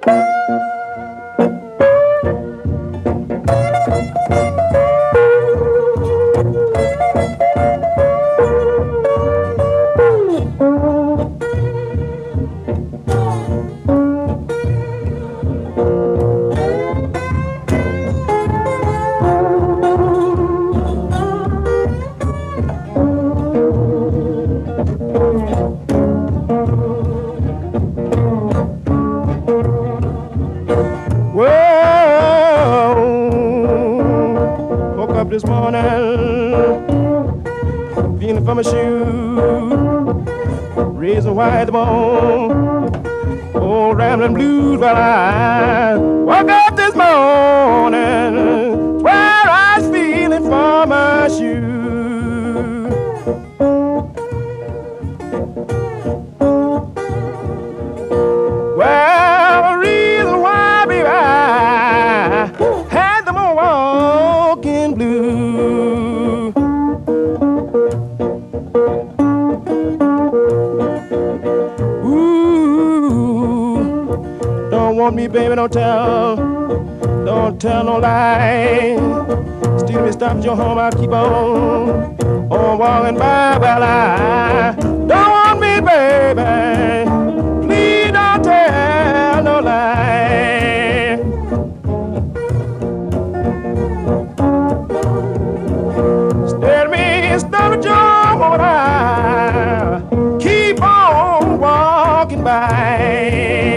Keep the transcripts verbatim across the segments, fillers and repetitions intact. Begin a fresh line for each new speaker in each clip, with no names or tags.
This morning, feeling for my shoe, raising white the bone, old rambling blues. While I woke up this morning, where I was feeling for my shoe. Well, the reason why, baby, I had them all walking blue. Ooh, don't want me, baby, don't tell, don't tell no lie. Still me stop at your home, I'll keep on, on walking by. Well, I don't want me, baby, please don't tell no lie. Stop at your home, I keep on walking by.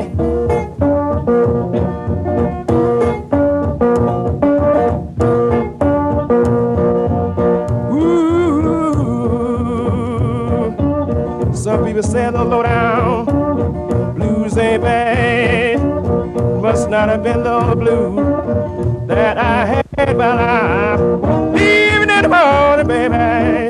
Ooh, some people say the low down blues ain't bad. Must not have been the blues that I had, but I'm leaving in the morning, baby.